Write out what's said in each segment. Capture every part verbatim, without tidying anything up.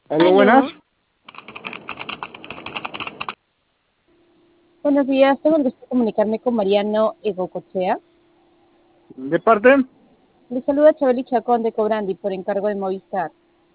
Aló, buenas. Aló, buenos días. Tengo el gusto de comunicarme con Mariano Egocochea. ¿De parte? Le saluda Chabeli Chacón de Cobrandi por encargo de Movistar.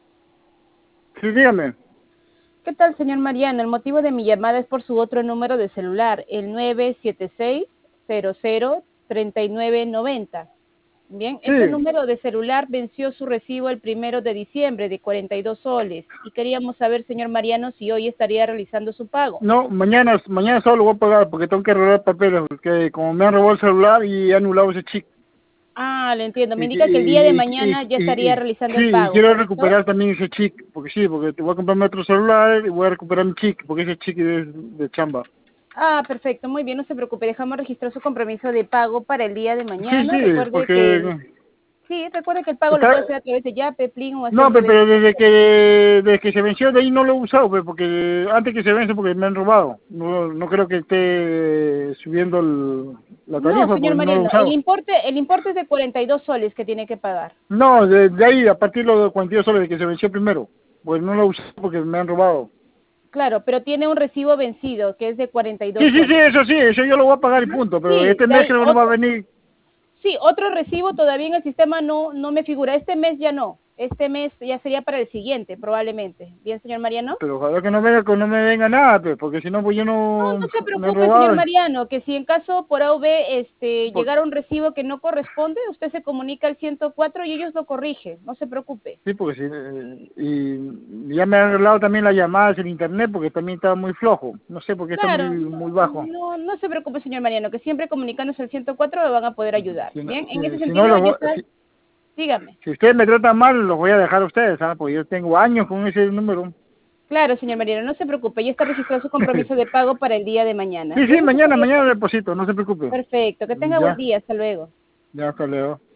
Sí, dígame. ¿Qué tal, señor Mariano? El motivo de mi llamada es por su otro número de celular, el nueve siete seis, cero cero, tres nueve nueve cero. Bien, Sí. este número de celular venció su recibo el primero de diciembre de cuarenta y dos soles y queríamos saber, señor Mariano, si hoy estaría realizando su pago. No, mañana, mañana solo lo voy a pagar porque tengo que arreglar papeles, porque como me han robado el celular y he anulado ese chip. Ah, lo entiendo. Me Y, indica que el día de y, y, mañana ya y, y- estaría y- realizando sí, el y pago, quiero ¿correcto? recuperar también ese chip, porque sí, porque te voy a comprarme otro celular y voy a recuperar mi chip, porque ese chip es de chamba. Ah, perfecto, muy bien, no se preocupe, dejamos registrar su compromiso de pago para el día de Sí, mañana. sí, Recuerde que el, porque sí, recuerde que el pago lo puede está, hacer a través de Yape, Plin o no, hacerlo pe- pero desde... desde que desde que se venció de ahí no lo he usado, pe, porque antes que se vence porque me han robado. No, no creo que esté subiendo el- la No, tarifa señor porque no lo he Mariano, el usado. importe, el importe es de cuarenta y dos soles que tiene que pagar. No, de, de ahí, a partir de los cuarenta y dos soles de que se venció primero. Pues no lo he usado porque me han robado. Claro, pero tiene un recibo vencido que es de cuarenta y dos Sí, sí, sí, soles. eso sí, eso yo lo voy a pagar y Ujú. punto. Pero Sí, este de mes ahí creo que no va a otro, venir. sí, otro recibo todavía en el sistema no, no me figura. Este mes ya no. Este mes ya sería para el siguiente, probablemente. Bien, señor Mariano. Pero ojalá que no venga, que no me venga nada, pues, porque si no, pues yo No, no no se me han preocupe, señor robado. Mariano, que si en caso por A o B este, Por- llegara un recibo que no corresponde, usted se comunica al ciento cuatro y ellos lo corrigen, no se preocupe. Sí, porque sí, eh, y ya me han arreglado también las llamadas en internet porque también estaba muy flojo. No sé por qué está muy Claro, muy bajo. no, no se preocupe, señor Mariano, que siempre comunicándose al ciento cuatro lo van a poder ayudar. Si no, Bien, en ese si, si no sentido los ya voy- está, si, dígame. si ustedes me tratan mal, los voy a dejar a ustedes, ¿sabes? Porque yo tengo años con ese número. Claro, señor Mariano, no se preocupe, ya está registrado su compromiso de pago para el día de mañana. Sí, sí, Bien, eso mañana, sería mañana todo. deposito, no se preocupe. Perfecto, que tenga buen Ya, día, hasta luego. ya, hasta luego.